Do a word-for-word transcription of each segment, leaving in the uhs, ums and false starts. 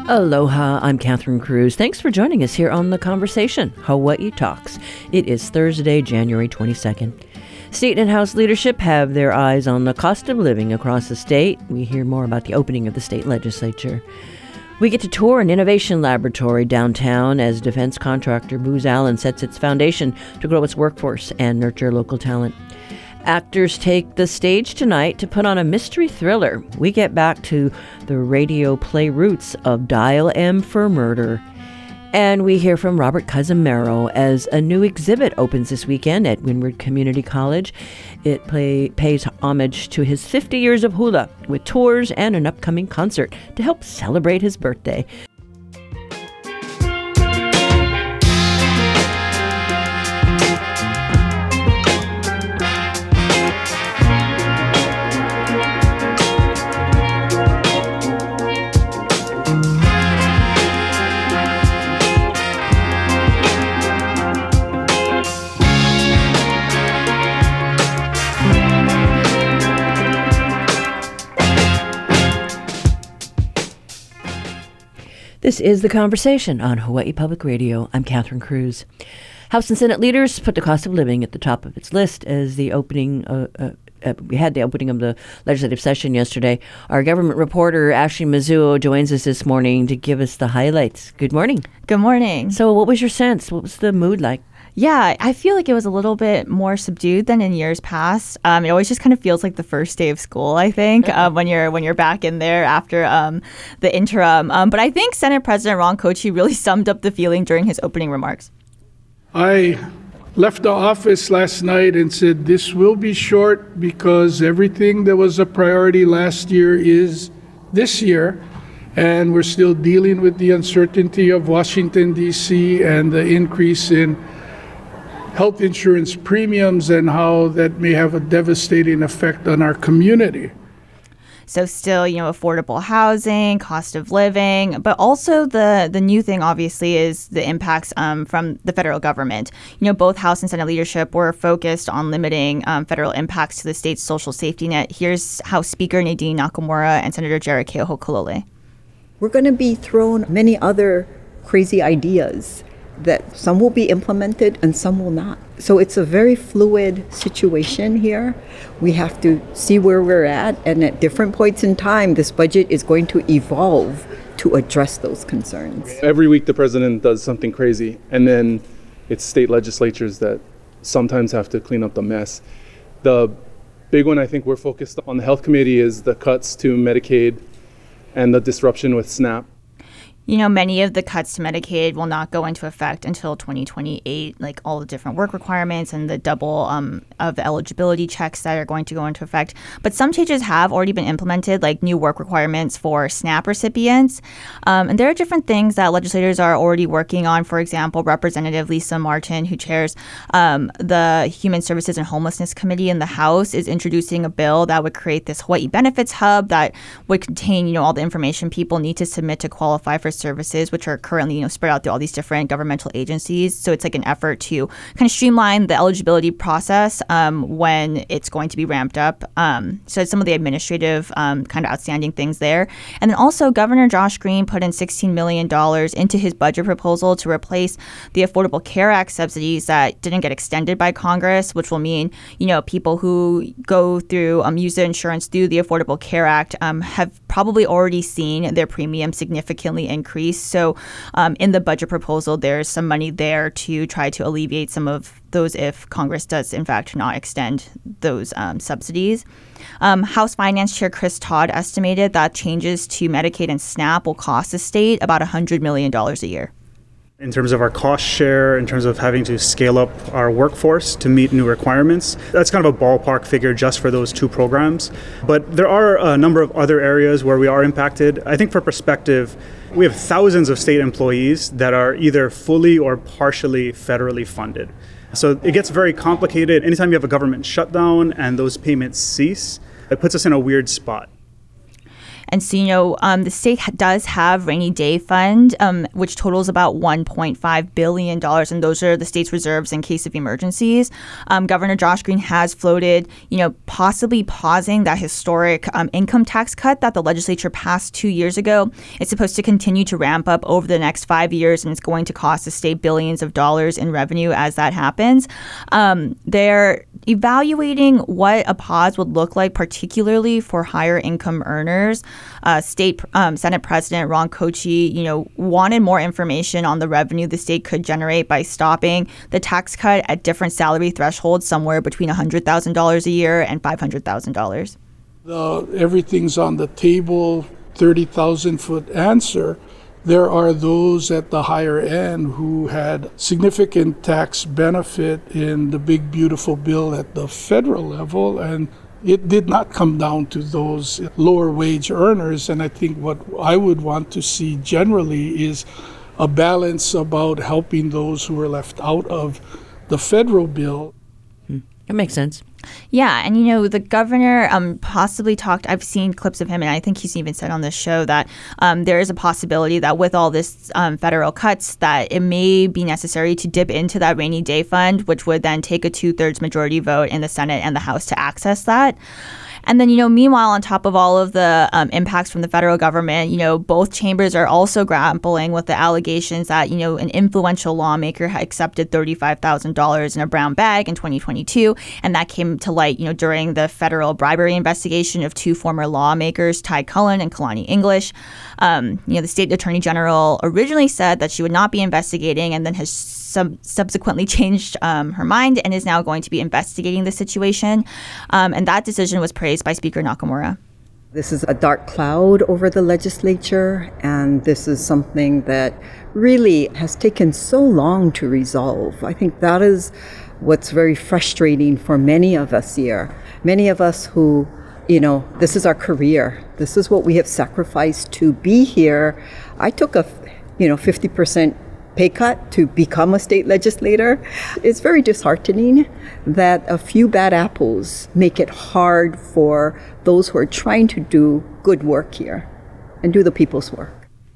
Aloha, I'm Catherine Cruz. Thanks for joining us here on The Conversation, Hawaii Talks. It is Thursday, January twenty-second. State and House leadership have their eyes on the cost of living across the state. We hear more about the opening of the state legislature. We get to tour an innovation laboratory downtown as defense contractor Booz Allen sets its foundation to grow its workforce and nurture local talent. Actors take the stage tonight to put on a mystery thriller. We get back to the radio play roots of Dial M for Murder. And we hear from Robert Cazimero as a new exhibit opens this weekend at Windward Community College. It play, pays homage to his fifty years of hula with tours and an upcoming concert to help celebrate his birthday. This is The Conversation on Hawaii Public Radio. I'm Catherine Cruz. House and Senate leaders put the cost of living at the top of its list as the opening, uh, uh, uh, we had the opening of the legislative session yesterday. Our government reporter, Ashley Mizuo, joins us this morning to give us the highlights. Good morning. Good morning. So what was your sense? What was the mood like? Yeah, I feel like it was a little bit more subdued than in years past. Um, it always just kind of feels like the first day of school, I think, uh, when you're when you're back in there after um, the interim. Um, but I think Senate President Ron Kouchi really summed up the feeling during his opening remarks. I left the office last night and said this will be short because everything that was a priority last year is this year. And we're still dealing with the uncertainty of Washington, D C and the increase in health insurance premiums and how that may have a devastating effect on our community. So still, you know, affordable housing, cost of living, but also the the new thing, obviously, is the impacts um, from the federal government. You know, both House and Senate leadership were focused on limiting um, federal impacts to the state's social safety net. Here's House Speaker Nadine Nakamura and Senator Jared Keohokalole. We're going to be thrown many other crazy ideas that some will be implemented and some will not. So it's a very fluid situation here. We have to see where we're at, and at different points in time, this budget is going to evolve to address those concerns. Every week the president does something crazy, and then it's state legislatures that sometimes have to clean up the mess. The big one I think we're focused on the health committee is the cuts to Medicaid and the disruption with SNAP. You know, many of the cuts to Medicaid will not go into effect until twenty twenty-eight, like all the different work requirements and the double um, of the eligibility checks that are going to go into effect. But some changes have already been implemented, like new work requirements for SNAP recipients. Um, and there are different things that legislators are already working on. For example, Representative Lisa Martin, who chairs um, the Human Services and Homelessness Committee in the House, is introducing a bill that would create this Hawaii Benefits Hub that would contain, you know, all the information people need to submit to qualify for services, which are currently, you know, spread out through all these different governmental agencies. So it's like an effort to kind of streamline the eligibility process um, when it's going to be ramped up. Um, so some of the administrative um, kind of outstanding things there. And then also Governor Josh Green put in sixteen million dollars into his budget proposal to replace the Affordable Care Act subsidies that didn't get extended by Congress, which will mean, you know, people who go through, um, use their insurance through the Affordable Care Act um, have probably already seen their premium significantly increase. So um, in the budget proposal, there's some money there to try to alleviate some of those if Congress does, in fact, not extend those um, subsidies. Um, House Finance Chair Chris Todd estimated that changes to Medicaid and SNAP will cost the state about one hundred million dollars a year. In terms of our cost share, in terms of having to scale up our workforce to meet new requirements, that's kind of a ballpark figure just for those two programs. But there are a number of other areas where we are impacted. I think for perspective, we have thousands of state employees that are either fully or partially federally funded. So it gets very complicated. Anytime you have a government shutdown and those payments cease, it puts us in a weird spot. And so, you know, um, the state ha- does have rainy day fund, um, which totals about one point five billion dollars. And those are the state's reserves in case of emergencies. Um, Governor Josh Green has floated, you know, possibly pausing that historic um, income tax cut that the legislature passed two years ago. It's supposed to continue to ramp up over the next five years, and it's going to cost the state billions of dollars in revenue as that happens. Um, they're evaluating what a pause would look like, particularly for higher income earners. Uh, state um, Senate President Ron Kochi, you know, wanted more information on the revenue the state could generate by stopping the tax cut at different salary thresholds, somewhere between one hundred thousand dollars a year and five hundred thousand dollars. The, everything's on the table, thirty thousand foot answer. There are those at the higher end who had significant tax benefit in the big, beautiful bill at the federal level, and it did not come down to those lower wage earners. And I think what I would want to see generally is a balance about helping those who are left out of the federal bill. That makes sense. Yeah, and you know, the governor um, possibly talked, I've seen clips of him, and I think he's even said on this show that um, there is a possibility that with all this um, federal cuts, that it may be necessary to dip into that rainy day fund, which would then take a two-thirds majority vote in the Senate and the House to access that. And then, you know, meanwhile, on top of all of the um, impacts from the federal government, you know, both chambers are also grappling with the allegations that, you know, an influential lawmaker had accepted thirty-five thousand dollars in a brown bag in twenty twenty-two. And that came to light, you know, during the federal bribery investigation of two former lawmakers, Ty Cullen and Kalani English. Um, you know, the state attorney general originally said that she would not be investigating, and then has sub- subsequently changed um, her mind and is now going to be investigating the situation. Um, and that decision was praised by Speaker Nakamura. This is a dark cloud over the legislature, and this is something that really has taken so long to resolve. I think that is what's very frustrating for many of us here. Many of us who, you know, this is our career. This is what we have sacrificed to be here. I took a, you know, fifty percent pay cut to become a state legislator. It's very disheartening that a few bad apples make it hard for those who are trying to do good work here and do the people's work.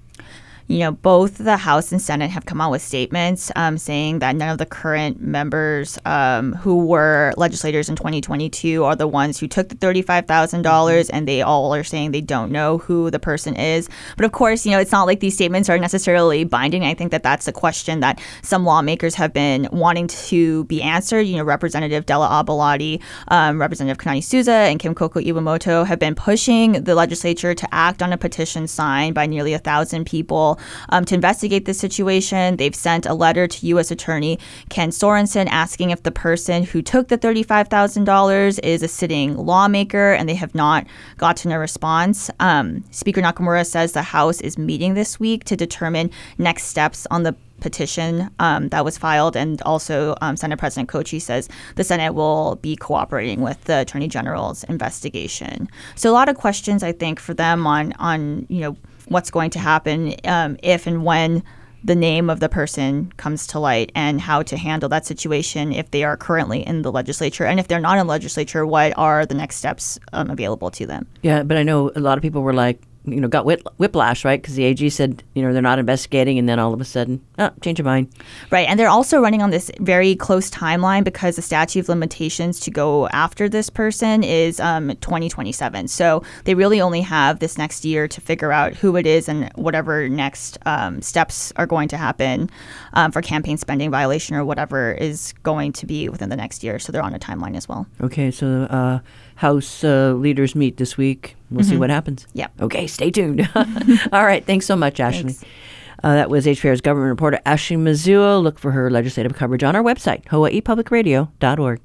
You know, both the House and Senate have come out with statements um, saying that none of the current members um, who were legislators in twenty twenty-two are the ones who took the thirty-five thousand dollars, and they all are saying they don't know who the person is. But of course, you know, it's not like these statements are necessarily binding. I think that that's a question that some lawmakers have been wanting to be answered. You know, Representative Della Abalati, um, Representative Kanani Souza, and Kim Koko Iwamoto have been pushing the legislature to act on a petition signed by nearly a thousand people Um, to investigate this situation. They've sent a letter to U S Attorney Ken Sorensen asking if the person who took the thirty-five thousand dollars is a sitting lawmaker, and they have not gotten a response. Um, Speaker Nakamura says the House is meeting this week to determine next steps on the petition um, that was filed, and also um, Senate President Kochi says the Senate will be cooperating with the Attorney General's investigation. So a lot of questions, I think, for them on on you know what's going to happen um, if and when the name of the person comes to light, and how to handle that situation if they are currently in the legislature, and if they're not in the legislature, what are the next steps um, available to them. Yeah, but I know a lot of people were like, you know, got whip- whiplash, right? Because the A G said, you know, they're not investigating, and then all of a sudden, oh, change of mind. Right, and they're also running on this very close timeline because the statute of limitations to go after this person is um, twenty twenty-seven. So they really only have this next year to figure out who it is and whatever next um, steps are going to happen um, for campaign spending violation or whatever is going to be within the next year. So they're on a timeline as well. Okay, so uh, House uh, leaders meet this week. We'll mm-hmm. see what happens. Yeah. Okay, stay tuned. All right, thanks so much, Ashley. Uh, that was H P R's government reporter, Ashley Mazzua. Look for her legislative coverage on our website, hawaii public radio dot org.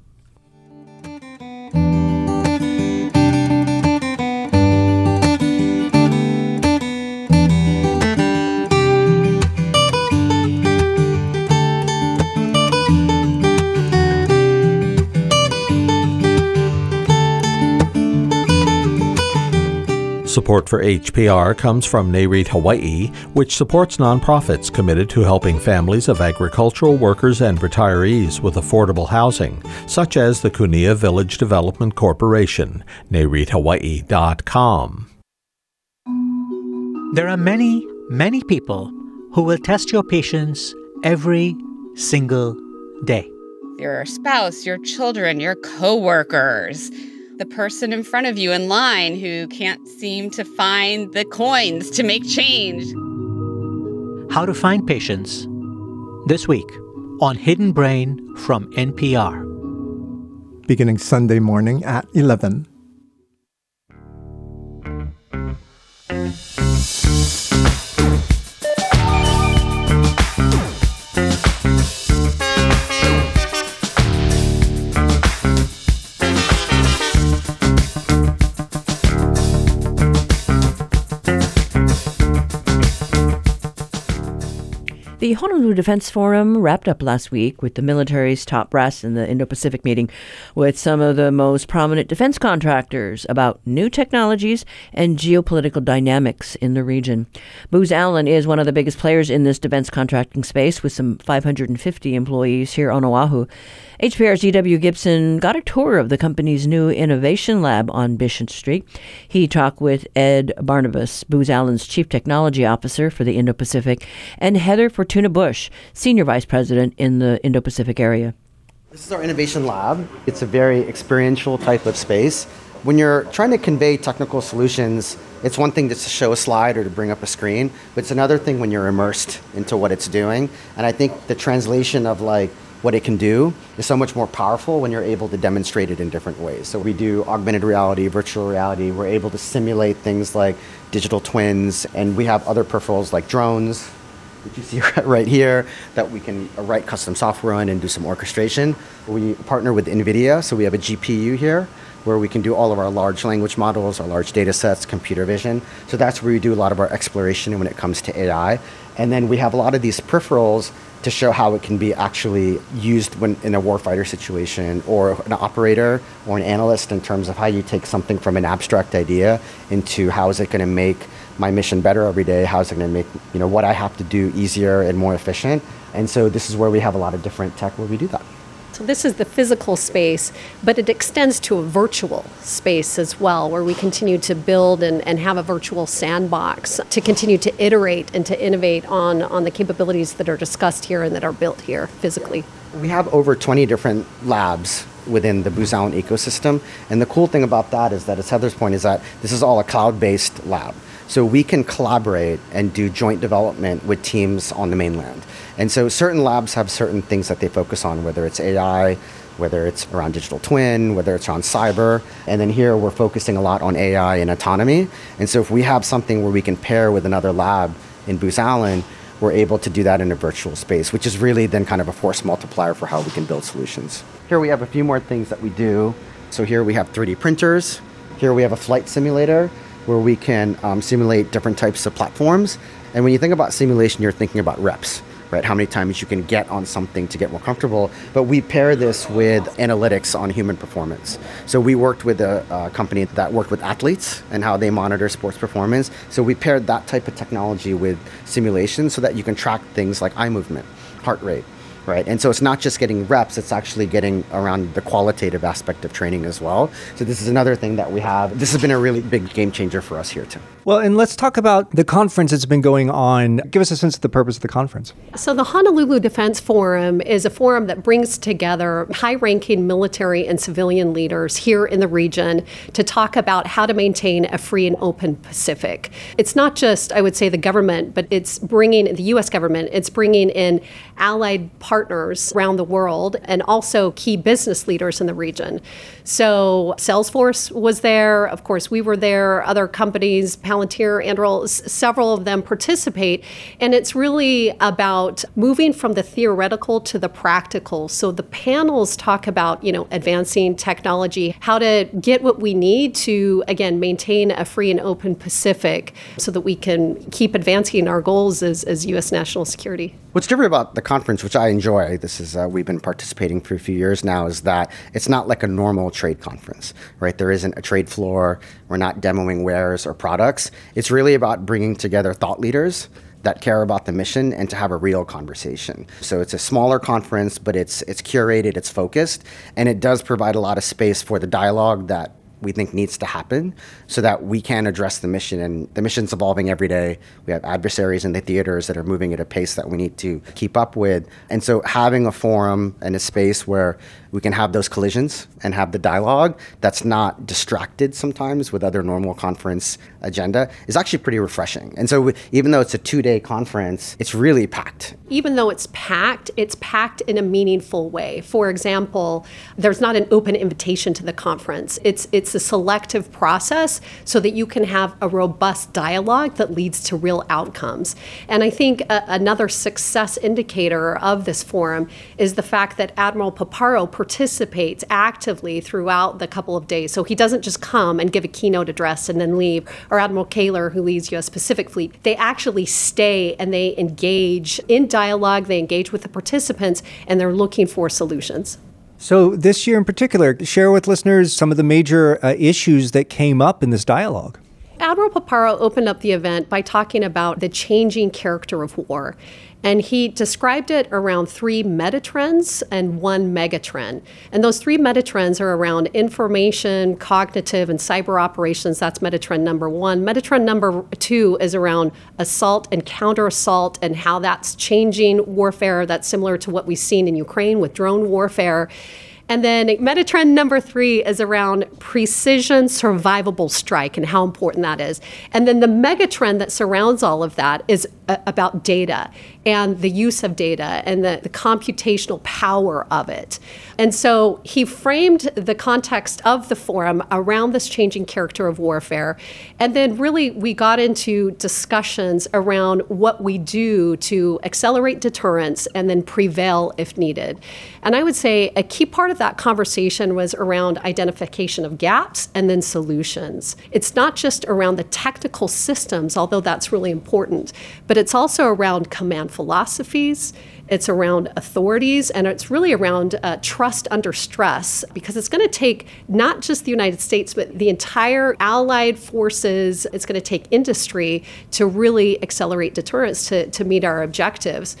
Support for H P R comes from NAREIT Hawaii, which supports nonprofits committed to helping families of agricultural workers and retirees with affordable housing, such as the Kunia Village Development Corporation, nareith hawaii dot com. There are many, many people who will test your patience every single day. Your spouse, your children, your coworkers, the person in front of you in line who can't seem to find the coins to make change. How to Find Patience, this week on Hidden Brain from N P R. Beginning Sunday morning at eleven. The Honolulu Defense Forum wrapped up last week with the military's top brass in the Indo-Pacific meeting with some of the most prominent defense contractors about new technologies and geopolitical dynamics in the region. Booz Allen is one of the biggest players in this defense contracting space with some five hundred fifty employees here on Oahu. H P R's E W Gibson got a tour of the company's new innovation lab on Bishop Street. He talked with Ed Barnabas, Booz Allen's Chief Technology Officer for the Indo-Pacific, and Heather Fortuna Bush, Senior Vice President in the Indo-Pacific area. This is our innovation lab. It's a very experiential type of space. When you're trying to convey technical solutions, it's one thing just to show a slide or to bring up a screen, but it's another thing when you're immersed into what it's doing. And I think the translation of like what it can do is so much more powerful when you're able to demonstrate it in different ways. So we do augmented reality, virtual reality. We're able to simulate things like digital twins, and we have other peripherals like drones, which you see right here, that we can write custom software on and do some orchestration. We partner with NVIDIA, so we have a G P U here where we can do all of our large language models, our large data sets, computer vision. So that's where we do a lot of our exploration when it comes to A I. And then we have a lot of these peripherals to show how it can be actually used when in a warfighter situation, or an operator or an analyst, in terms of how you take something from an abstract idea into how is it going to make my mission better every day, how is it going to make, you know, what I have to do easier and more efficient. And so this is where we have a lot of different tech where we do that. So this is the physical space, but it extends to a virtual space as well, where we continue to build and, and have a virtual sandbox to continue to iterate and to innovate on, on the capabilities that are discussed here and that are built here physically. We have over twenty different labs within the Booz Allen ecosystem. And the cool thing about that is that, as Heather's point, is that this is all a cloud-based lab. So we can collaborate and do joint development with teams on the mainland. And so certain labs have certain things that they focus on, whether it's A I, whether it's around digital twin, whether it's around cyber. And then here we're focusing a lot on A I and autonomy. And so if we have something where we can pair with another lab in Booz Allen, we're able to do that in a virtual space, which is really then kind of a force multiplier for how we can build solutions. Here we have a few more things that we do. So here we have three D printers. Here we have a flight simulator where we can um, simulate different types of platforms. And when you think about simulation, you're thinking about reps, right? How many times you can get on something to get more comfortable. But we pair this with analytics on human performance. So we worked with a, a company that worked with athletes and how they monitor sports performance. So we paired that type of technology with simulation so that you can track things like eye movement, heart rate, right? And so it's not just getting reps, it's actually getting around the qualitative aspect of training as well. So this is another thing that we have. This has been a really big game changer for us here too. Well, and let's talk about the conference that's been going on. Give us a sense of the purpose of the conference. So the Honolulu Defense Forum is a forum that brings together high-ranking military and civilian leaders here in the region to talk about how to maintain a free and open Pacific. It's not just, I would say, the government, but it's bringing the U S government, it's bringing in allied partners around the world and also key business leaders in the region. So Salesforce was there. Of course, we were there. Other companies, Palantir, Anduril, several of them participate. And it's really about moving from the theoretical to the practical. So the panels talk about, you know, advancing technology, how to get what we need to, again, maintain a free and open Pacific so that we can keep advancing our goals as, as U S national security. What's different about the conference, which I enjoy, this is uh, we've been participating for a few years now, is that it's not like a normal trade conference, right? There isn't a trade floor. We're not demoing wares or products. It's really about bringing together thought leaders that care about the mission and to have a real conversation. So it's a smaller conference, but it's it's curated, it's focused, and it does provide a lot of space for the dialogue that we think needs to happen so that we can address the mission. And the mission's evolving every day. We have adversaries in the theaters that are moving at a pace that we need to keep up with. And so having a forum and a space where we can have those collisions and have the dialogue that's not distracted sometimes with other normal conference agenda is actually pretty refreshing. And so we, even though it's a two-day conference, it's really packed. Even though it's packed, it's packed in a meaningful way. For example, there's not an open invitation to the conference. It's it's a selective process so that you can have a robust dialogue that leads to real outcomes. And I think a, another success indicator of this forum is the fact that Admiral Paparo participates actively throughout the couple of days. So he doesn't just come and give a keynote address and then leave, or Admiral Kaler, who leads U S Pacific Fleet. They actually stay and they engage in dialogue, they engage with the participants, and they're looking for solutions. So this year in particular, share with listeners some of the major uh, issues that came up in this dialogue. Admiral Paparo opened up the event by talking about the changing character of war. And he described it around three metatrends and one megatrend. And those three metatrends are around information, cognitive, and cyber operations. That's metatrend number one. Metatrend number two is around assault and counter-assault and how that's changing warfare. That's similar to what we've seen in Ukraine with drone warfare. And then metatrend number three is around precision survivable strike and how important that is. And then the megatrend that surrounds all of that is uh, about data and the use of data and the, the computational power of it. And so he framed the context of the forum around this changing character of warfare. And then really we got into discussions around what we do to accelerate deterrence and then prevail if needed. And I would say a key part of that conversation was around identification of gaps and then solutions. It's not just around the technical systems, although that's really important, but it's also around command philosophies, it's around authorities, and it's really around uh, trust under stress, because it's going to take not just the United States, but the entire allied forces. It's going to take industry to really accelerate deterrence to, to meet our objectives.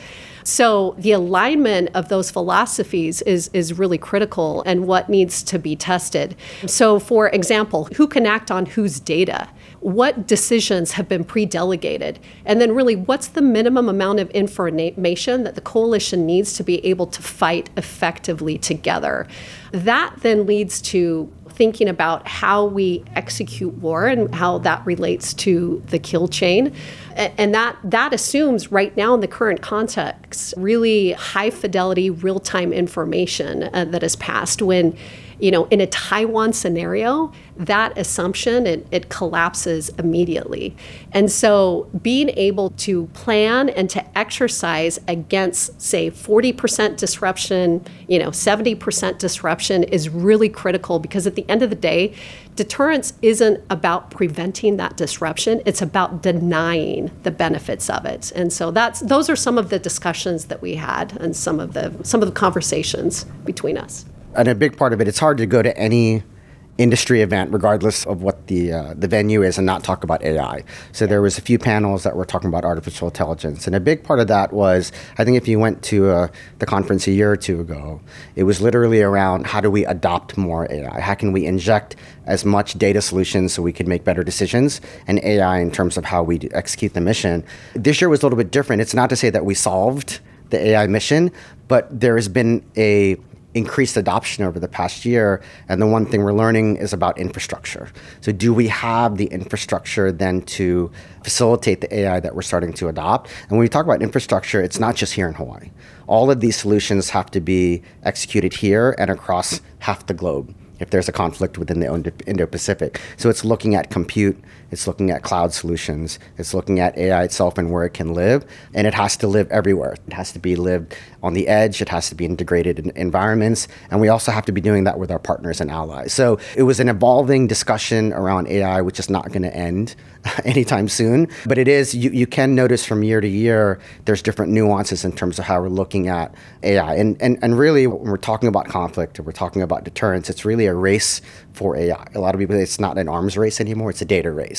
So the alignment of those philosophies is, is really critical and what needs to be tested. So for example, who can act on whose data? What decisions have been pre-delegated? And then really, what's the minimum amount of information that the coalition needs to be able to fight effectively together? That then leads to thinking about how we execute war and how that relates to the kill chain. And that, that assumes right now in the current context, really high fidelity, real-time information uh, that is passed. When, you know, in a Taiwan scenario, that assumption, it, it collapses immediately. And so being able to plan and to exercise against, say, forty percent disruption, you know, seventy percent disruption is really critical, because at the end of the day, deterrence isn't about preventing that disruption, it's about denying the benefits of it. And so that's those are some of the discussions that we had and some of the some of the conversations between us. And a big part of it, it's hard to go to any industry event, regardless of what the uh, the venue is, and not talk about A I. So there was a few panels that were talking about artificial intelligence, and a big part of that was, I think if you went to uh, the conference a year or two ago, it was literally around how do we adopt more A I? How can we inject as much data solutions so we can make better decisions, and A I in terms of how we execute the mission. This year was a little bit different. It's not to say that we solved the A I mission, but there has been a increased adoption over the past year. And the one thing we're learning is about infrastructure. So do we have the infrastructure then to facilitate the A I that we're starting to adopt? And when we talk about infrastructure, it's not just here in Hawaii. All of these solutions have to be executed here and across half the globe if there's a conflict within the Indo-Pacific. So it's looking at compute, it's looking at cloud solutions, it's looking at A I itself and where it can live, and it has to live everywhere. It has to be lived on the edge, it has to be integrated in environments, and we also have to be doing that with our partners and allies. So it was an evolving discussion around A I, which is not going to end anytime soon, but it is, you, you can notice from year to year, there's different nuances in terms of how we're looking at A I. And, and, and really, when we're talking about conflict, or we're talking about deterrence, it's really a race for A I. A lot of people say it's not an arms race anymore, it's a data race.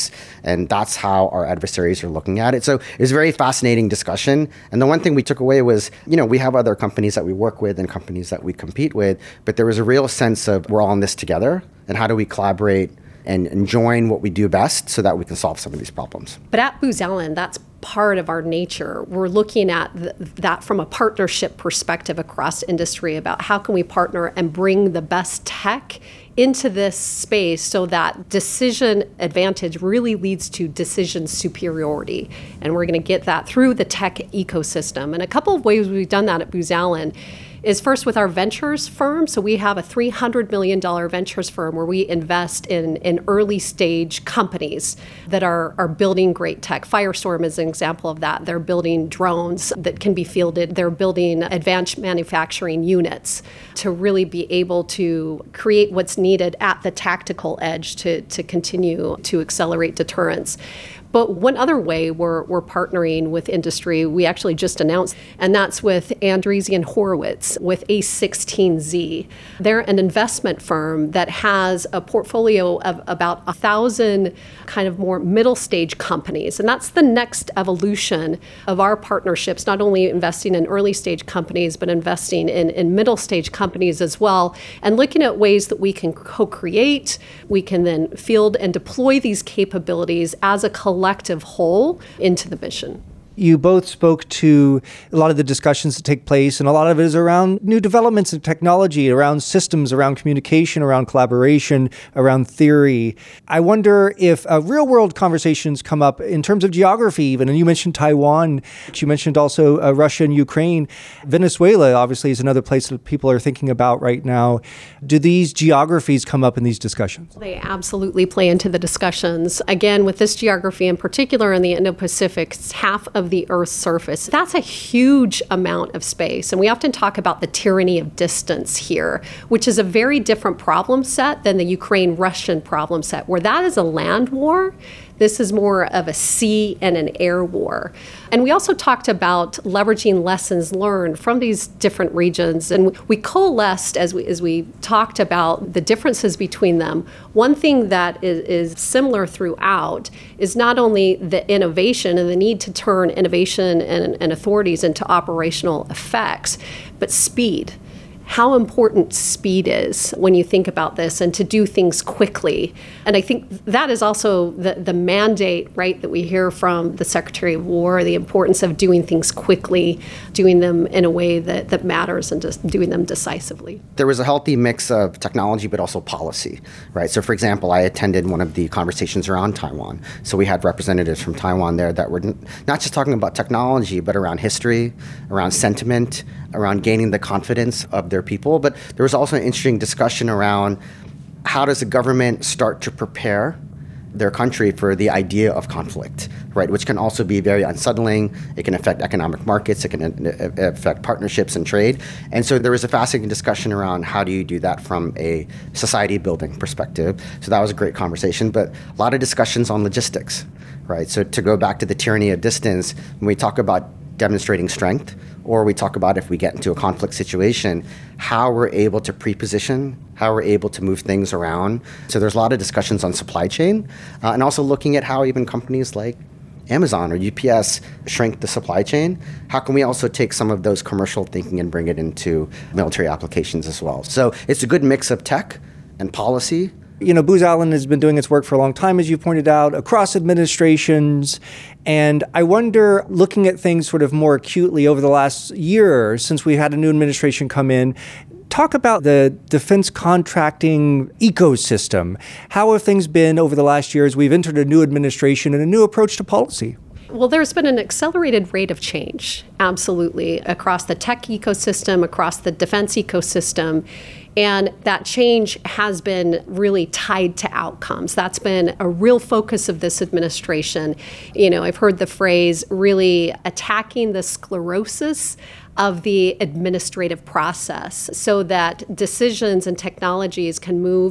space. And that's how our adversaries are looking at it. So it's a very fascinating discussion. And the one thing we took away was, you know, we have other companies that we work with and companies that we compete with, but there was a real sense of we're all in this together, and how do we collaborate and, and join what we do best so that we can solve some of these problems. But at Booz Allen, that's part of our nature. We're looking at th- that from a partnership perspective across industry about how can we partner and bring the best tech into this space so that decision advantage really leads to decision superiority. And we're going to get that through the tech ecosystem. And a couple of ways we've done that at Booz Allen is first with our ventures firm. So we have a three hundred million dollars ventures firm where we invest in, in early stage companies that are, are building great tech. Firestorm is an example of that. They're building drones that can be fielded. They're building advanced manufacturing units to really be able to create what's needed at the tactical edge to, to continue to accelerate deterrence. But one other way we're, we're partnering with industry, we actually just announced, and that's with Andreessen Horowitz with A sixteen Z. They're an investment firm that has a portfolio of about a thousand kind of more middle stage companies. And that's the next evolution of our partnerships, not only investing in early stage companies, but investing in, in middle stage companies as well, and looking at ways that we can co-create, we can then field and deploy these capabilities as a collective collective whole into the mission. You both spoke to a lot of the discussions that take place, and a lot of it is around new developments in technology, around systems, around communication, around collaboration, around theory. I wonder if uh, real-world conversations come up in terms of geography even, and you mentioned Taiwan. You mentioned also uh, Russia and Ukraine. Venezuela, obviously, is another place that people are thinking about right now. Do these geographies come up in these discussions? They absolutely play into the discussions. Again, with this geography in particular in the Indo-Pacific, it's half of the Earth's surface. That's a huge amount of space. And we often talk about the tyranny of distance here, which is a very different problem set than the Ukraine-Russian problem set, where that is a land war. This is more of a sea and an air war. And we also talked about leveraging lessons learned from these different regions. And we coalesced as we as we talked about the differences between them. One thing that is, is similar throughout is not only the innovation and the need to turn innovation and, and authorities into operational effects, but speed. How important speed is when you think about this, and to do things quickly. And I think that is also the, the mandate, right, that we hear from the Secretary of War, the importance of doing things quickly, doing them in a way that, that matters, and just doing them decisively. There was a healthy mix of technology, but also policy, right? So for example, I attended one of the conversations around Taiwan. So we had representatives from Taiwan there that were not just talking about technology, but around history, around sentiment, around gaining the confidence of their people. But there was also an interesting discussion around how does the government start to prepare their country for the idea of conflict, right? Which can also be very unsettling. It can affect economic markets. It can affect partnerships and trade. And so there was a fascinating discussion around how do you do that from a society building perspective. So that was a great conversation, but a lot of discussions on logistics, right? So to go back to the tyranny of distance, when we talk about demonstrating strength, or we talk about if we get into a conflict situation, how we're able to pre-position, how we're able to move things around. So there's a lot of discussions on supply chain, uh, and also looking at how even companies like Amazon or U P S shrink the supply chain. How can we also take some of those commercial thinking and bring it into military applications as well? So it's a good mix of tech and policy. You know, Booz Allen has been doing its work for a long time, as you pointed out, across administrations. And I wonder, looking at things sort of more acutely over the last year since we had a new administration come in, talk about the defense contracting ecosystem. How have things been over the last year as we've entered a new administration and a new approach to policy? Well, there's been an accelerated rate of change, absolutely, across the tech ecosystem, across the defense ecosystem. And that change has been really tied to outcomes. That's been a real focus of this administration. You know, I've heard the phrase really attacking the sclerosis of the administrative process so that decisions and technologies can move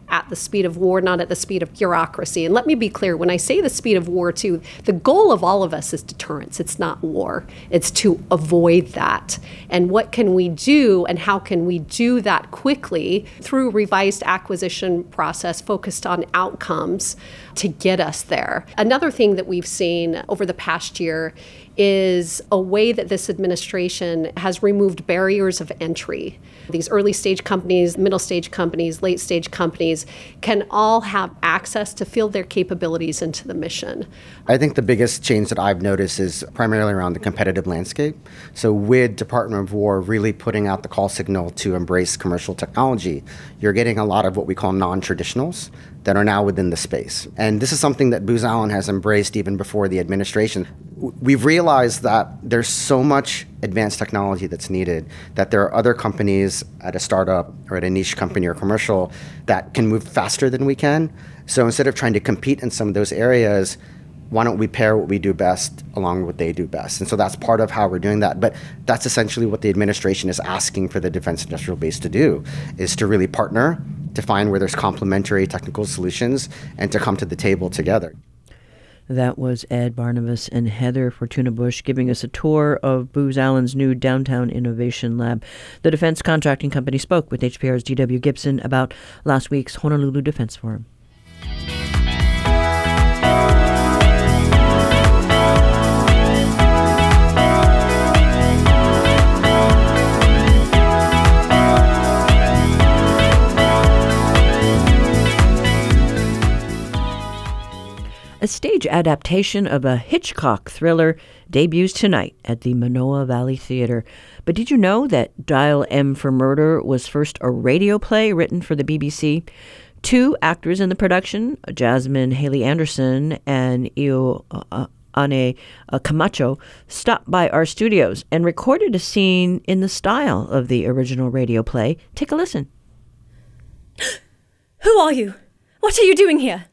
at the speed of war, not at the speed of bureaucracy. And let me be clear, when I say the speed of war too, the goal of all of us is deterrence. It's not war. It's to avoid that. And what can we do and how can we do that quickly through revised acquisition process focused on outcomes to get us there. Another thing that we've seen over the past year is a way that this administration has removed barriers of entry. These early stage companies, middle stage companies, late stage companies can all have access to field their capabilities into the mission. I think the biggest change that I've noticed is primarily around the competitive landscape. So with Department of War really putting out the call signal to embrace commercial technology, you're getting a lot of what we call non-traditionals that are now within the space. And this is something that Booz Allen has embraced even before the administration. We've realized that there's so much advanced technology that's needed that there are other companies at a startup or at a niche company or commercial that can move faster than we can. So instead of trying to compete in some of those areas, why don't we pair what we do best along with what they do best? And so that's part of how we're doing that. But that's essentially what the administration is asking for the defense industrial base to do, is to really partner, to find where there's complementary technical solutions, and to come to the table together. That was Ed Barnabas and Heather Fortuna Bush giving us a tour of Booz Allen's new Downtown Innovation Lab. The defense contracting company spoke with H P R's D W Gibson about last week's Honolulu Defense Forum. A stage adaptation of a Hitchcock thriller debuts tonight at the Manoa Valley Theater. But did you know that Dial M for Murder was first a radio play written for the B B C? Two actors in the production, Jasmine Haley Anderson and Io uh, Ane uh, Camacho, stopped by our studios and recorded a scene in the style of the original radio play. Take a listen. Who are you? What are you doing here?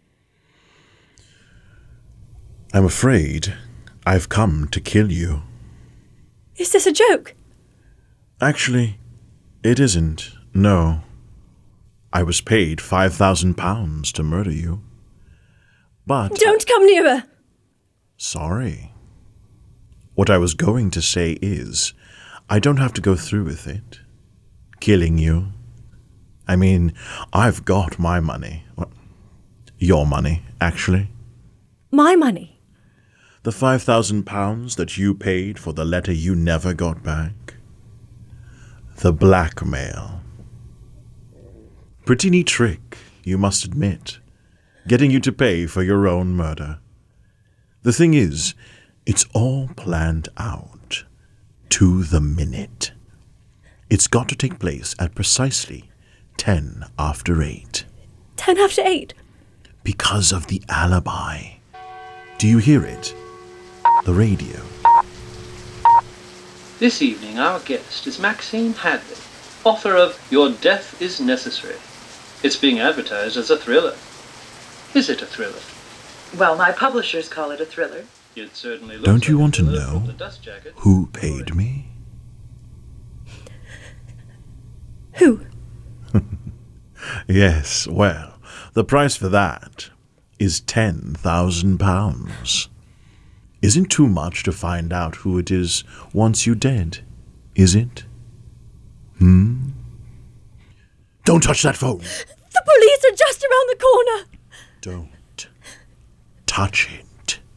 I'm afraid I've come to kill you. Is this a joke? Actually, it isn't, no. I was paid five thousand pounds to murder you. But... Don't come nearer! Sorry. What I was going to say is, I don't have to go through with it. Killing you. I mean, I've got my money. Well, your money, actually. My money? The five thousand pounds that you paid for the letter you never got back. The blackmail. Pretty neat trick, you must admit, getting you to pay for your own murder. The thing is, it's all planned out, to the minute. It's got to take place at precisely ten after eight. Ten after eight? Because of the alibi. Do you hear it? The radio. This evening our guest is Maxine Hadley, author of Your Death is Necessary. It's being advertised as a thriller. Is it a thriller? Well, my publishers call it a thriller. It certainly looks Don't you like want to a thriller know from the dust jacket. who paid me? Who? Yes, well, the price for that is ten thousand pounds. Isn't too much to find out who it is once you're dead, is it? Hmm? Don't touch that phone! The police are just around the corner! Don't touch it.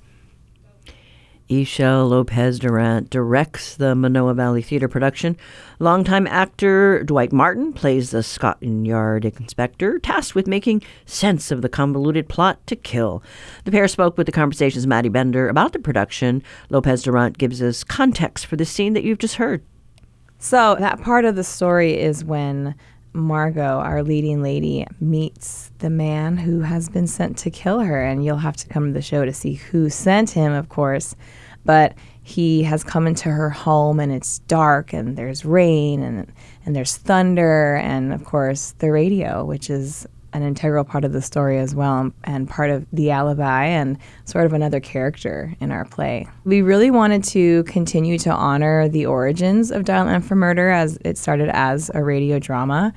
Ishel Lopez Durant directs the Manoa Valley Theater production. Longtime actor Dwight Martin plays the Scotland Yard inspector, tasked with making sense of the convoluted plot to kill. The pair spoke with The Conversation's Maddie Bender about the production. Lopez Durant gives us context for the scene that you've just heard. So that part of the story is when Margot, our leading lady, meets the man who has been sent to kill her, and you'll have to come to the show to see who sent him, of course. But he has come into her home, and it's dark, and there's rain, and and there's thunder, and of course the radio, which is an integral part of the story as well, and part of the alibi, and sort of another character in our play. We really wanted to continue to honor the origins of Dial M for Murder, as it started as a radio drama,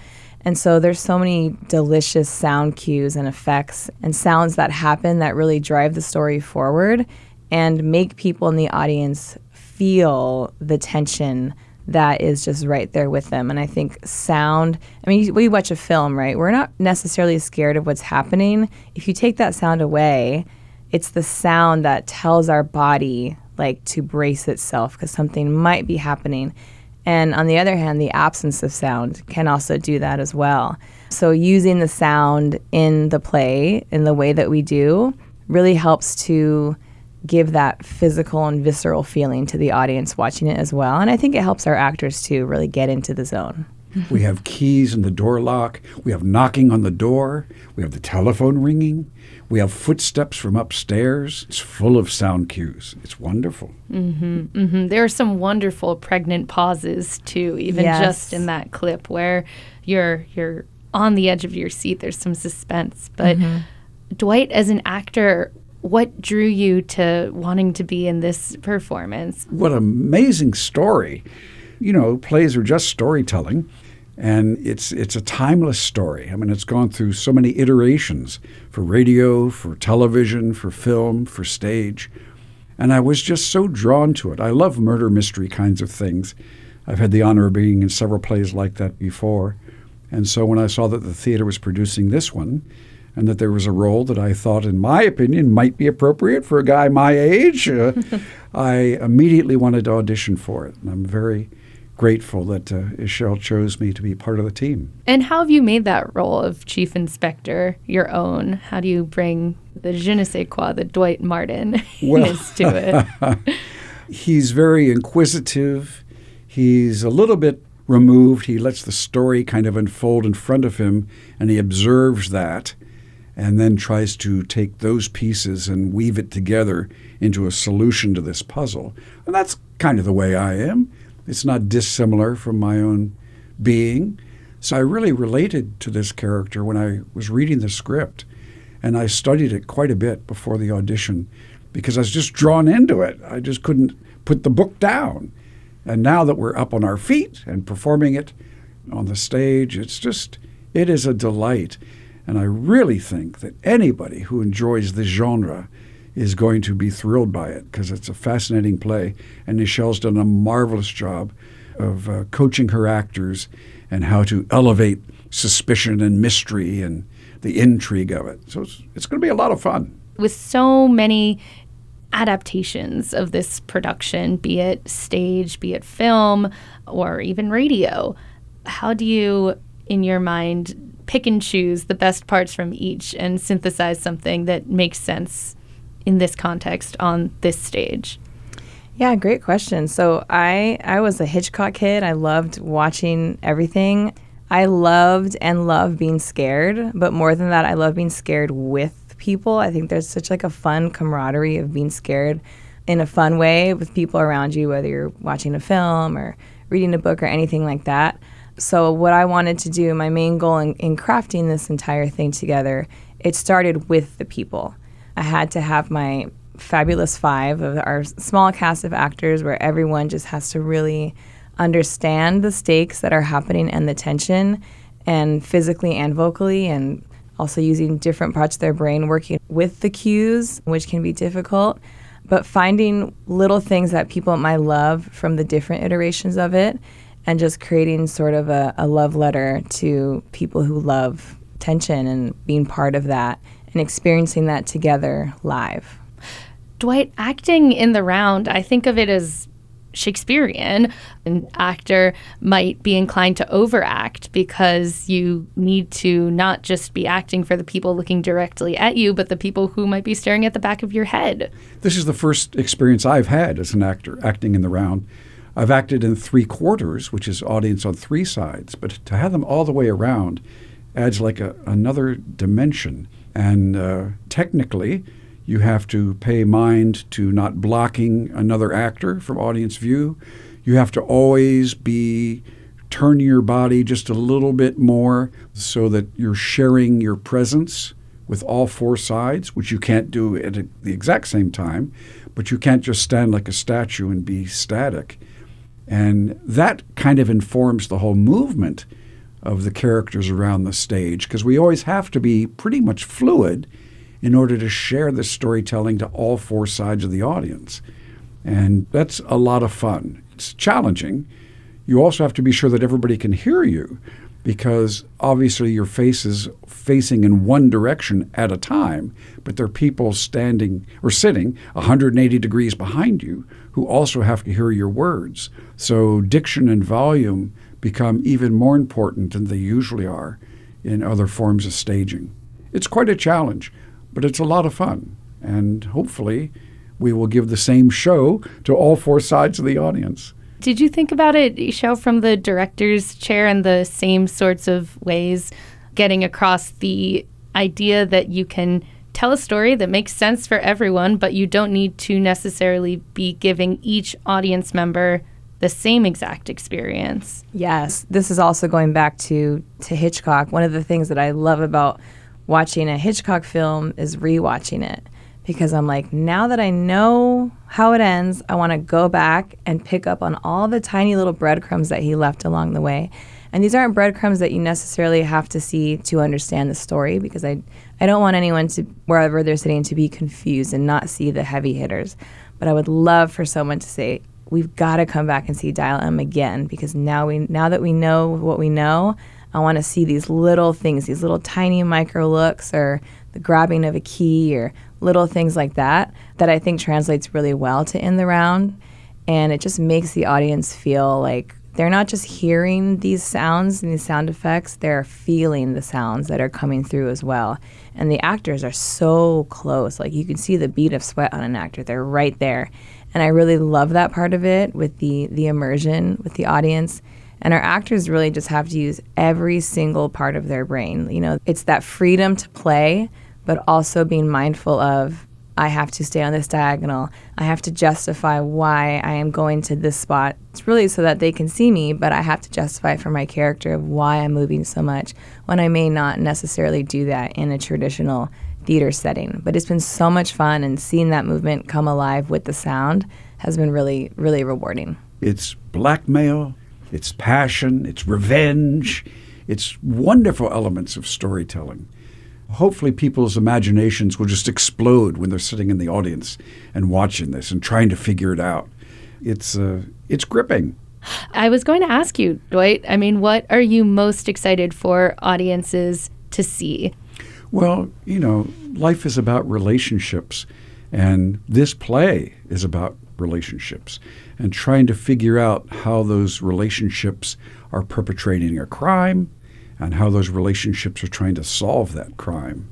And so there's so many delicious sound cues and effects and sounds that happen that really drive the story forward and make people in the audience feel the tension that is just right there with them. And I think sound, I mean, we watch a film, right? We're not necessarily scared of what's happening. If you take that sound away, it's the sound that tells our body like to brace itself because something might be happening. And on the other hand, the absence of sound can also do that as well. So using the sound in the play in the way that we do really helps to give that physical and visceral feeling to the audience watching it as well. And I think it helps our actors too really get into the zone. We have keys in the door lock. We have knocking on the door. We have the telephone ringing. We have footsteps from upstairs. It's full of sound cues. It's wonderful. Mm-hmm, mm-hmm. There are some wonderful pregnant pauses too, even Yes. just in that clip where you're you're on the edge of your seat. There's some suspense. But Mhm. Dwight, as an actor, what drew you to wanting to be in this performance? What an amazing story. You know, plays are just storytelling, and it's it's a timeless story. I mean, it's gone through so many iterations for radio, for television, for film, for stage. And I was just so drawn to it. I love murder mystery kinds of things. I've had the honor of being in several plays like that before. And so when I saw that the theater was producing this one, and that there was a role that I thought, in my opinion, might be appropriate for a guy my age, uh, I immediately wanted to audition for it. And I'm very grateful that uh, Ishelle chose me to be part of the team. And how have you made that role of chief inspector your own? How do you bring the je ne sais quoi, the Dwight Martin Well, to it? He's very inquisitive. He's a little bit removed. He lets the story kind of unfold in front of him, and he observes that and then tries to take those pieces and weave it together into a solution to this puzzle. And that's kind of the way I am. It's not dissimilar from my own being. So I really related to this character when I was reading the script, and I studied it quite a bit before the audition because I was just drawn into it. I just couldn't put the book down. And now that we're up on our feet and performing it on the stage, it's just, it is a delight. And I really think that anybody who enjoys this genre is going to be thrilled by it because it's a fascinating play. And Ishelle's done a marvelous job of uh, coaching her actors and how to elevate suspicion and mystery and the intrigue of it. So it's, it's going to be a lot of fun. With so many adaptations of this production, be it stage, be it film, or even radio, how do you, in your mind, pick and choose the best parts from each and synthesize something that makes sense in this context on this stage? Yeah, great question. So I I was a Hitchcock kid. I loved watching everything. I loved and love being scared, but more than that, I love being scared with people. I think there's such like a fun camaraderie of being scared in a fun way with people around you, whether you're watching a film or reading a book or anything like that. So what I wanted to do, my main goal in, in crafting this entire thing together, it started with the people. I had to have my fabulous five of our small cast of actors where everyone just has to really understand the stakes that are happening and the tension, and physically and vocally, and also using different parts of their brain working with the cues, which can be difficult, but finding little things that people might love from the different iterations of it and just creating sort of a, a love letter to people who love tension and being part of that and experiencing that together live. Dwight, acting in the round, I think of it as Shakespearean. An actor might be inclined to overact because you need to not just be acting for the people looking directly at you, but the people who might be staring at the back of your head. This is the first experience I've had as an actor, acting in the round. I've acted in three quarters, which is audience on three sides, but to have them all the way around adds like a, another dimension. And uh, technically, you have to pay mind to not blocking another actor from audience view. You have to always be turning your body just a little bit more so that you're sharing your presence with all four sides, which you can't do at a, the exact same time, but you can't just stand like a statue and be static. And that kind of informs the whole movement of the characters around the stage, because we always have to be pretty much fluid in order to share the storytelling to all four sides of the audience. And that's a lot of fun. It's challenging. You also have to be sure that everybody can hear you, because obviously your face is facing in one direction at a time, but there are people standing or sitting one hundred eighty degrees behind you who also have to hear your words. So diction and volume become even more important than they usually are in other forms of staging. It's quite a challenge, but it's a lot of fun. And hopefully we will give the same show to all four sides of the audience. Did you think about it, show from the director's chair in the same sorts of ways, getting across the idea that you can tell a story that makes sense for everyone, but you don't need to necessarily be giving each audience member the same exact experience? Yes, this is also going back to, to Hitchcock. One of the things that I love about watching a Hitchcock film is rewatching it, because I'm like, now that I know how it ends, I want to go back and pick up on all the tiny little breadcrumbs that he left along the way. And these aren't breadcrumbs that you necessarily have to see to understand the story, because I, I don't want anyone to, wherever they're sitting, to be confused and not see the heavy hitters. But I would love for someone to say, we've got to come back and see Dial M again, because now we now that we know what we know, I want to see these little things, these little tiny micro looks, or the grabbing of a key, or little things like that, that I think translates really well to In the Round. And it just makes the audience feel like they're not just hearing these sounds and these sound effects, they're feeling the sounds that are coming through as well. And the actors are so close. Like, you can see the bead of sweat on an actor. They're right there. And I really love that part of it, with the, the immersion with the audience. And our actors really just have to use every single part of their brain. You know, it's that freedom to play, but also being mindful of, I have to stay on this diagonal. I have to justify why I am going to this spot. It's really so that they can see me, but I have to justify for my character of why I'm moving so much, when I may not necessarily do that in a traditional theater setting. But it's been so much fun, and seeing that movement come alive with the sound has been really, really rewarding. It's blackmail, it's passion, it's revenge, it's wonderful elements of storytelling. Hopefully people's imaginations will just explode when they're sitting in the audience and watching this and trying to figure it out. It's uh, it's gripping. I was going to ask you, Dwight, I mean, what are you most excited for audiences to see? Well, you know, life is about relationships, and this play is about relationships, and trying to figure out how those relationships are perpetrating a crime, and how those relationships are trying to solve that crime.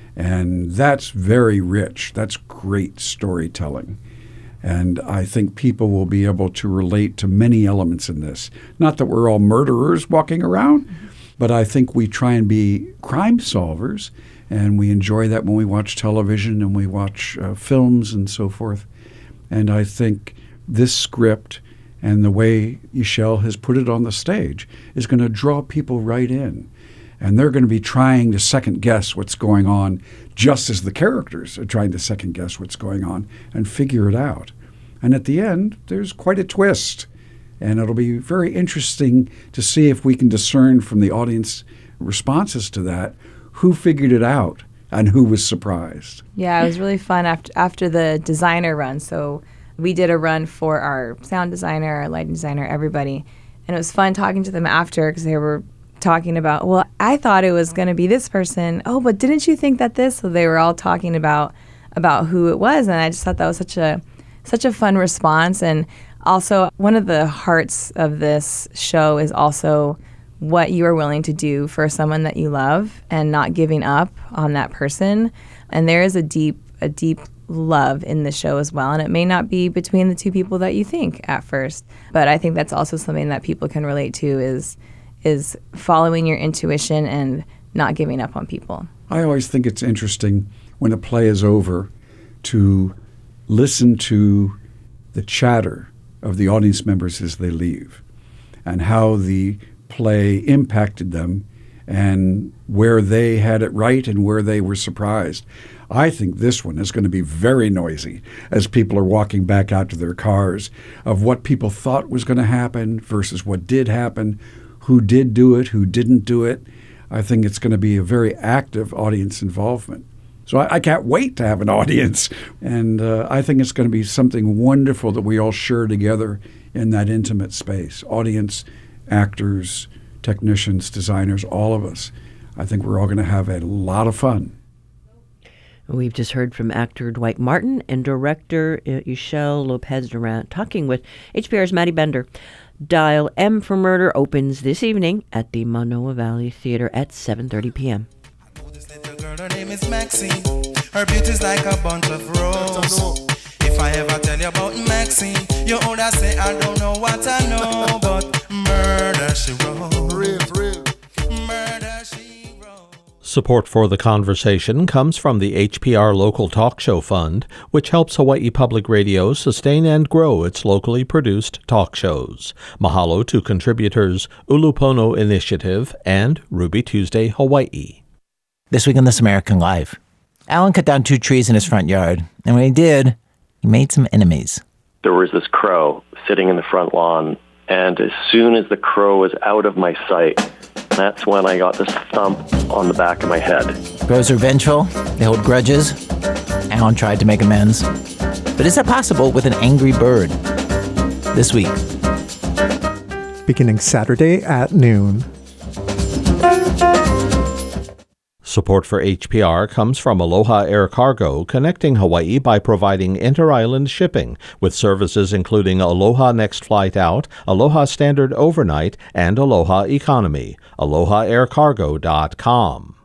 And that's very rich. That's great storytelling. And I think people will be able to relate to many elements in this. Not that we're all murderers walking around, mm-hmm. but I think we try and be crime solvers, and we enjoy that when we watch television and we watch uh, films and so forth. And I think this script and the way Michelle has put it on the stage is going to draw people right in. And they're going to be trying to second guess what's going on, just as the characters are trying to second guess what's going on and figure it out. And at the end, there's quite a twist. And it'll be very interesting to see if we can discern from the audience responses to that who figured it out and who was surprised. Yeah, it was really fun after after the designer run. So we did a run for our sound designer, our lighting designer, everybody. And it was fun talking to them after, because they were talking about, well, I thought it was going to be this person. Oh, but didn't you think that this? So they were all talking about about who it was. And I just thought that was such a such a fun response. And also, one of the hearts of this show is also what you are willing to do for someone that you love, and not giving up on that person. And there is a deep, a deep love in the show as well. And it may not be between the two people that you think at first, but I think that's also something that people can relate to, is is following your intuition and not giving up on people. I always think it's interesting when a play is over to listen to the chatter of the audience members as they leave, and how the play impacted them, and where they had it right and where they were surprised. I think this one is going to be very noisy as people are walking back out to their cars, of what people thought was going to happen versus what did happen, who did do it, who didn't do it. I think it's going to be a very active audience involvement. So I, I can't wait to have an audience. And uh, I think it's going to be something wonderful that we all share together in that intimate space. Audience, actors, technicians, designers, all of us. I think we're all going to have a lot of fun. We've just heard from actor Dwight Martin and director uh, Michelle Lopez Durant talking with H P R's Maddie Bender. Dial M for Murder opens this evening at the Manoa Valley Theater at seven thirty p.m. Her name is Maxine. Her beauty's like a bunch of roses. If I ever tell you about Maxine, you would say I don't know what I know, but murder she wrote. Real, real. Murder she wrote. Support for the conversation comes from the H P R Local Talk Show Fund, which helps Hawaii Public Radio sustain and grow its locally produced talk shows. Mahalo to contributors Ulupono Initiative and Ruby Tuesday Hawaii. This week on This American Life, Alan cut down two trees in his front yard, and when he did, he made some enemies. There was this crow sitting in the front lawn, and as soon as the crow was out of my sight, that's when I got this thump on the back of my head. Crows are vengeful, they hold grudges. Alan tried to make amends. But is that possible with an angry bird? This week. Beginning Saturday at noon. Support for H P R comes from Aloha Air Cargo, connecting Hawaii by providing inter-island shipping with services including Aloha Next Flight Out, Aloha Standard Overnight, and Aloha Economy. aloha air cargo dot com.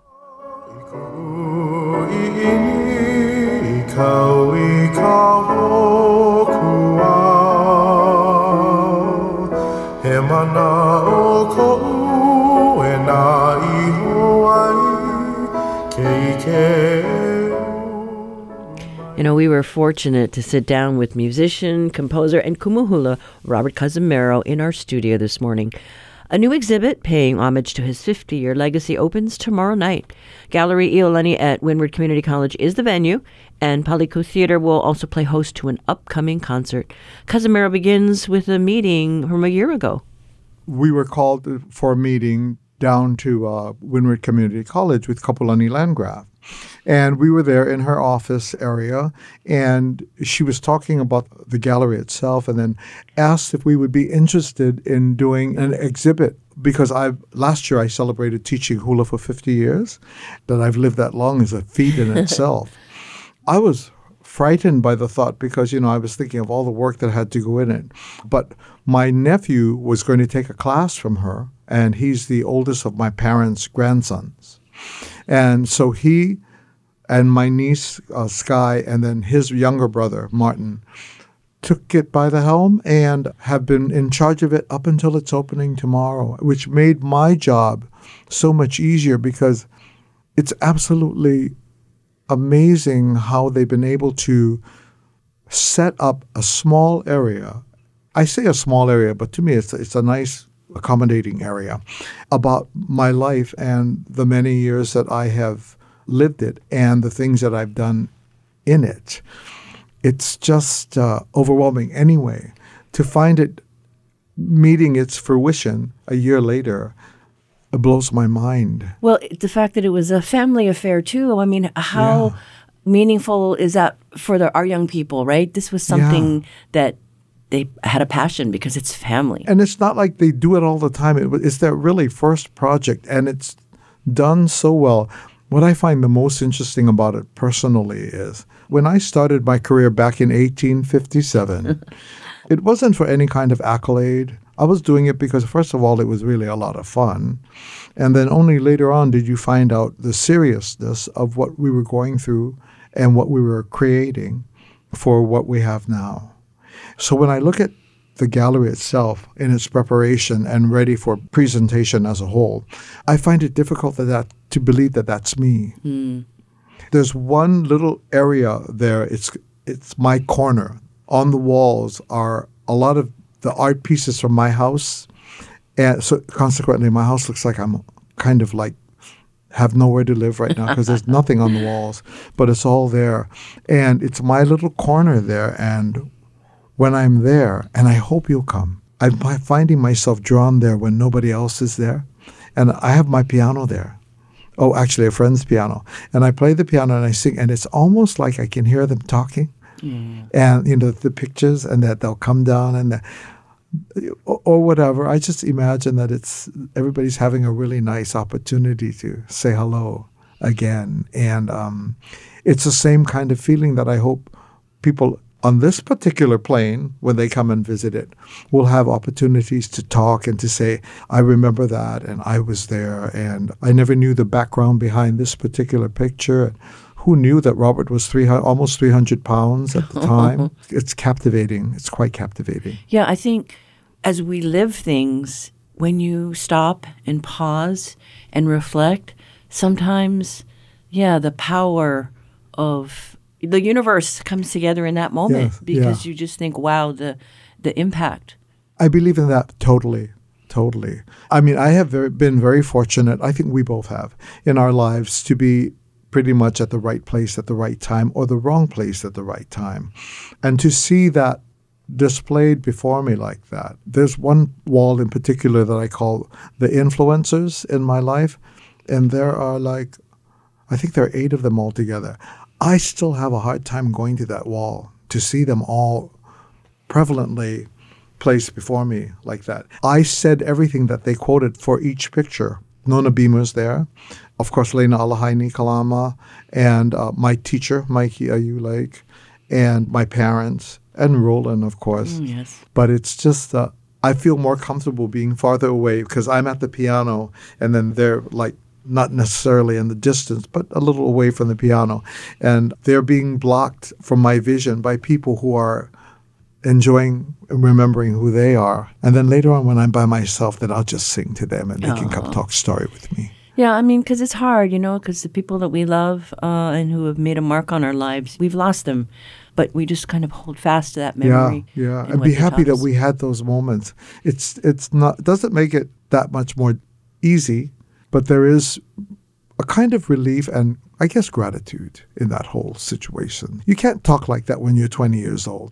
You know, we were fortunate to sit down with musician, composer, and kumuhula Robert Cazimero in our studio this morning. A new exhibit paying homage to his fifty-year legacy opens tomorrow night. Gallery Iolani at Windward Community College is the venue, and Paliko Theater will also play host to an upcoming concert. Cazimero begins with a meeting from a year ago. We were called for a meeting down to uh, Windward Community College with Kapolani Landgraf. And we were there in her office area, and she was talking about the gallery itself and then asked if we would be interested in doing an exhibit because I last year I celebrated teaching hula for fifty years. That I've lived that long is a feat in itself. I was frightened by the thought because, you know, I was thinking of all the work that had to go in it. But my nephew was going to take a class from her, and he's the oldest of my parents' grandsons. And so he and my niece, uh, Sky, and then his younger brother, Martin, took it by the helm and have been in charge of it up until its opening tomorrow, which made my job so much easier because it's absolutely amazing how they've been able to set up a small area. I say a small area, but to me it's, it's a nice accommodating area about my life and the many years that I have lived it and the things that I've done in it. It's just uh, overwhelming. Anyway, to find it meeting its fruition a year later, it blows my mind. Well, the fact that it was a family affair, too. I mean, how yeah. meaningful is that for the, our young people, right? This was something yeah. that they had a passion because it's family. And it's not like they do it all the time. It, it's their really first project, and it's done so well. What I find the most interesting about it personally is when I started my career back in eighteen fifty-seven, it wasn't for any kind of accolade. I was doing it because, first of all, it was really a lot of fun. And then only later on did you find out the seriousness of what we were going through and what we were creating for what we have now. So when I look at the gallery itself in its preparation and ready for presentation as a whole, I find it difficult that, that to believe that that's me. Mm. There's one little area there. It's it's my corner. On the walls are a lot of the art pieces from my house. And so consequently, my house looks like I'm kind of like have nowhere to live right now because there's nothing on the walls, but it's all there. And it's my little corner there. And when I'm there, and I hope you'll come, I'm finding myself drawn there when nobody else is there. And I have my piano there. Oh, actually, a friend's piano. And I play the piano and I sing, and it's almost like I can hear them talking. Mm. And, you know, the pictures, and that they'll come down and the, or, or whatever. I just imagine that it's everybody's having a really nice opportunity to say hello again. And um, it's the same kind of feeling that I hope people on this particular plane, when they come and visit it, will have opportunities to talk and to say, I remember that, and I was there, and I never knew the background behind this particular picture. Who knew that Robert was three, almost three hundred pounds at the time? It's captivating. It's quite captivating. Yeah, I think as we live things, when you stop and pause and reflect, sometimes, yeah, the power of the universe comes together in that moment Yes, because yeah. you just think, wow, the the impact. I believe in that totally, totally. I mean, I have very, been very fortunate, I think we both have, in our lives to be pretty much at the right place at the right time or the wrong place at the right time. And to see that displayed before me like that. There's one wall in particular that I call the influencers in my life. And there are like, I think there are eight of them altogether. I still have a hard time going to that wall to see them all prevalently placed before me like that. I said everything that they quoted for each picture. Nona Beamer's there. Of course, Lena Alahaini Kalama, and uh, my teacher, Mikey Ayu Lake, and my parents, and Roland, of course. Mm, yes. But it's just, uh, I feel more comfortable being farther away because I'm at the piano, and then they're like, not necessarily in the distance, but a little away from the piano. And they're being blocked from my vision by people who are enjoying and remembering who they are. And then later on when I'm by myself, then I'll just sing to them and they can come talk story with me. Yeah, I mean, because it's hard, you know, because the people that we love uh, and who have made a mark on our lives, we've lost them. But we just kind of hold fast to that memory. Yeah, yeah. and And what be they happy taught that us. we had those moments. It's it's not, it doesn't make it that much more easy, but there is a kind of relief and I guess gratitude in that whole situation. You can't talk like that when you're twenty years old.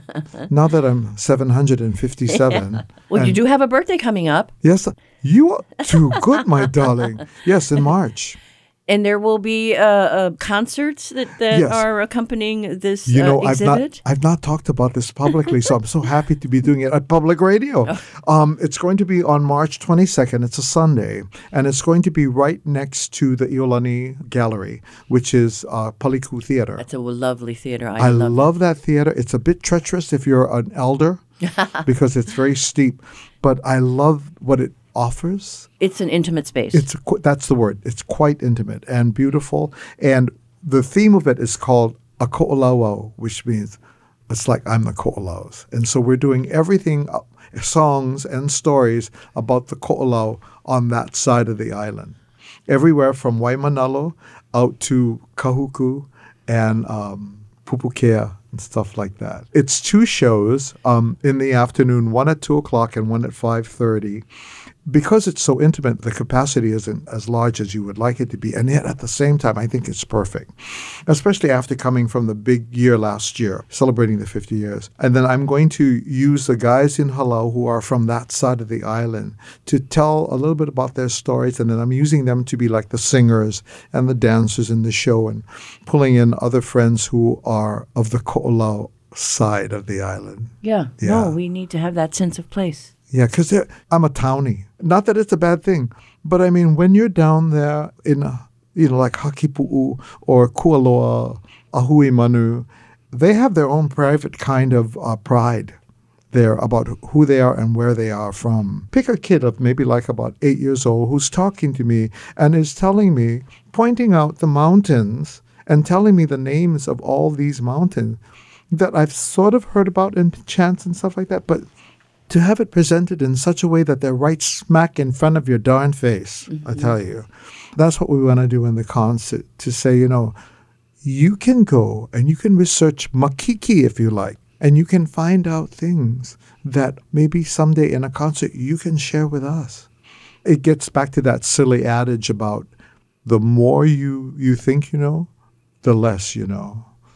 Now that I'm seven hundred fifty-seven. Well, you and- do have a birthday coming up. Yes, you are too good, my darling. Yes, in March. And there will be uh, uh, concerts that, that Yes. are accompanying this You know, uh, I've not exhibit. I've not talked about this publicly, so I'm so happy to be doing it at public radio. Um, it's going to be on March twenty-second. It's a Sunday, and it's going to be right next to the Iolani Gallery, which is uh, Paliku Theater. That's a lovely theater. I, I love, love that theater. It's a bit treacherous if you're an elder because it's very steep, but I love what it offers. It's an intimate space. It's qu- that's the word. It's quite intimate and beautiful. And the theme of it is called a ko'olauau, which means it's like I'm the ko'olaus. And so we're doing everything, uh, songs and stories about the ko'olau on that side of the island. Everywhere from Waimanalo out to Kahuku and um, Pupukea and stuff like that. It's two shows um, in the afternoon, one at two o'clock and one at five thirty. Because it's so intimate, the capacity isn't as large as you would like it to be. And yet, at the same time, I think it's perfect, especially after coming from the big year last year, celebrating the fifty years. And then I'm going to use the guys in Halau who are from that side of the island to tell a little bit about their stories. And then I'm using them to be like the singers and the dancers in the show and pulling in other friends who are of the Ko'olau side of the island. Yeah. Yeah. No, we need to have that sense of place. Yeah, because I'm a townie. Not that it's a bad thing, but I mean, when you're down there in, uh, you know, like Hakipu'u or Kualoa, Ahui Manu, they have their own private kind of uh, pride there about who they are and where they are from. Pick a kid of maybe like about eight years old who's talking to me and is telling me, pointing out the mountains and telling me the names of all these mountains that I've sort of heard about in chants and stuff like that, but to have it presented in such a way that they're right smack in front of your darn face, mm-hmm. I tell you. That's what we want to do in the concert, to say, you know, you can go and you can research Makiki if you like, and you can find out things that maybe someday in a concert you can share with us. It gets back to that silly adage about the more you, you think you know, the less you know.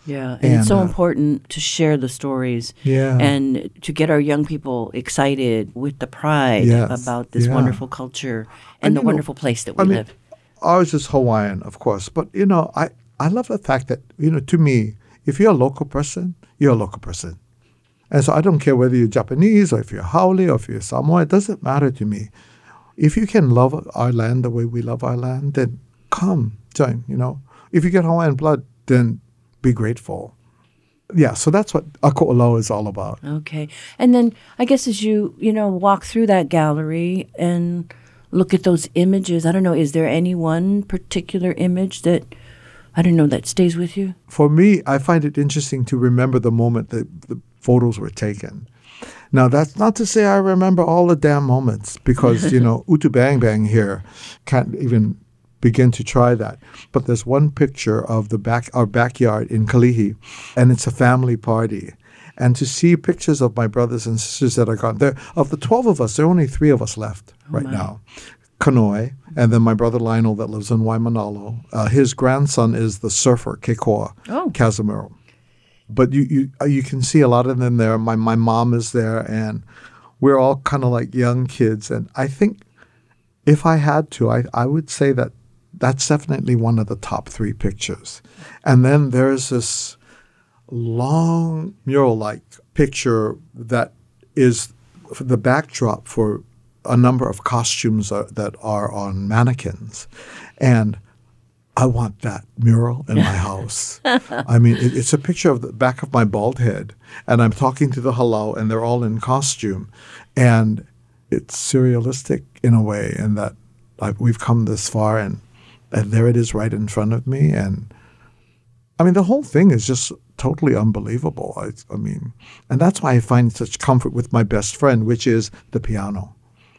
Yeah, and, And, it's so uh, important to share the stories Yeah. and to get our young people excited with the pride Yes, about this yeah. wonderful culture and, And, the you know, wonderful place that we I mean, live. Ours is Hawaiian, of course, but you know, I, I love the fact that, you know, to me, if you're a local person, you're a local person. And so I don't care whether you're Japanese or if you're Haole or if you're Samoa, it doesn't matter to me. If you can love our land the way we love our land, then come, join, you know. If you get Hawaiian blood, then be grateful. Yeah, so that's what Ako'olau is all about. Okay. And then I guess as you, you know, walk through that gallery and look at those images, I don't know, is there any one particular image that, I don't know, that stays with you? For me, I find it interesting to remember the moment that the photos were taken. Now, that's not to say I remember all the damn moments because, you know, Utu Bang Bang here can't even begin to try that. But there's one picture of the back our backyard in Kalihi, and it's a family party. And to see pictures of my brothers and sisters that are gone, there of the twelve of us, there are only three of us left Oh, right my. now. Kanoi, and then my brother Lionel that lives in Waimanalo. Uh, his grandson is the surfer, Kekoa Oh. Casimiro. But you, you uh, you can see a lot of them there. My my mom is there, and we're all kind of like young kids. And I think if I had to, I, I would say that that's definitely one of the top three pictures. And then there's this long mural-like picture that is the backdrop for a number of costumes uh, that are on mannequins. And I want that mural in my house. I mean, it, it's a picture of the back of my bald head, and I'm talking to the halau, and they're all in costume. And it's surrealistic in a way, in that I, we've come this far, and, and there it is right in front of me. And I mean, the whole thing is just totally unbelievable. I, I mean, and that's why I find such comfort with my best friend, which is the piano.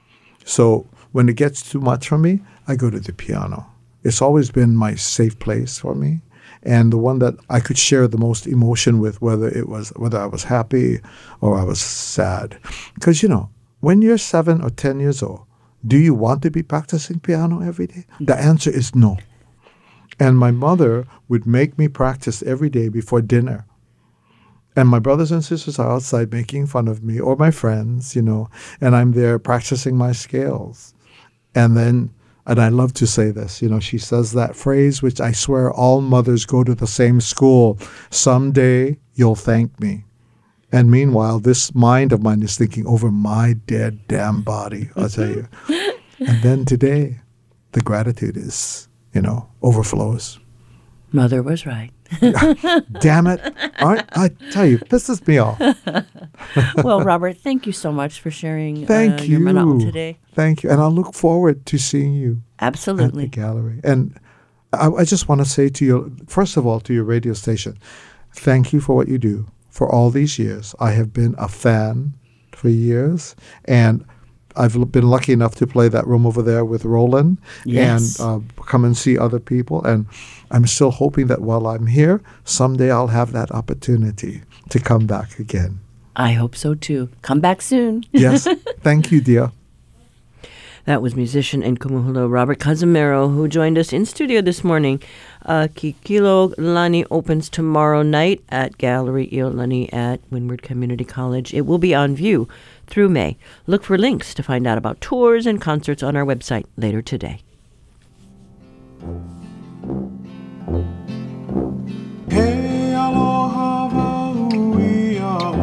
So when it gets too much for me, I go to the piano. It's always been my safe place for me, and the one that I could share the most emotion with, whether it was whether I was happy or I was sad. Because, you know, when you're seven or ten years old, do you want to be practicing piano every day? The answer is no. And my mother would make me practice every day before dinner. And my brothers and sisters are outside making fun of me, or my friends, you know, and I'm there practicing my scales. And then, and I love to say this, you know, she says that phrase, which I swear all mothers go to the same school, someday you'll thank me. And meanwhile, this mind of mine is thinking over my dead damn body, I'll tell you. And then today, the gratitude is, you know, overflows. Mother was right. Damn it. I, I tell you, pisses me off. Well, Robert, thank you so much for sharing Thank uh, you. your mana'o today. Thank you. And I look forward to seeing you Absolutely. at the gallery. And I, I just want to say to you, first of all, to your radio station, thank you for what you do for all these years. I have been a fan for years, and I've l- been lucky enough to play that room over there with Roland Yes. and uh, come and see other people. And I'm still hoping that while I'm here, someday I'll have that opportunity to come back again. I hope so too. Come back soon. Yes. Thank you, dear. That was musician and kumuhula Robert Casimiro, who joined us in studio this morning. Uh, Kikilo Lani opens tomorrow night at Gallery Iolani at Windward Community College. It will be on view through May. Look for links to find out about tours and concerts on our website later today. Hey, aloha, maui,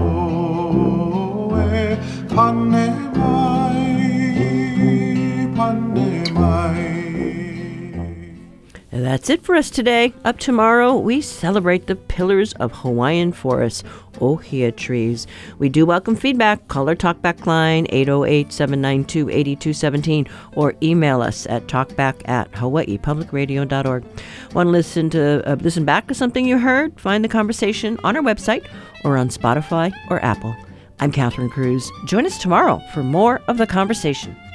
ahoe, pane mai, pane mai. And that's it for us today. Up tomorrow, we celebrate the pillars of Hawaiian forests, ohia trees. We do welcome feedback. Call our talkback line, eight oh eight, seven nine two, eight two one seven, or email us at talkback at hawaii public radio dot org. Want to listen to uh, listen back to something you heard? Find the conversation on our website or on Spotify or Apple. I'm Catherine Cruz. Join us tomorrow for more of the conversation.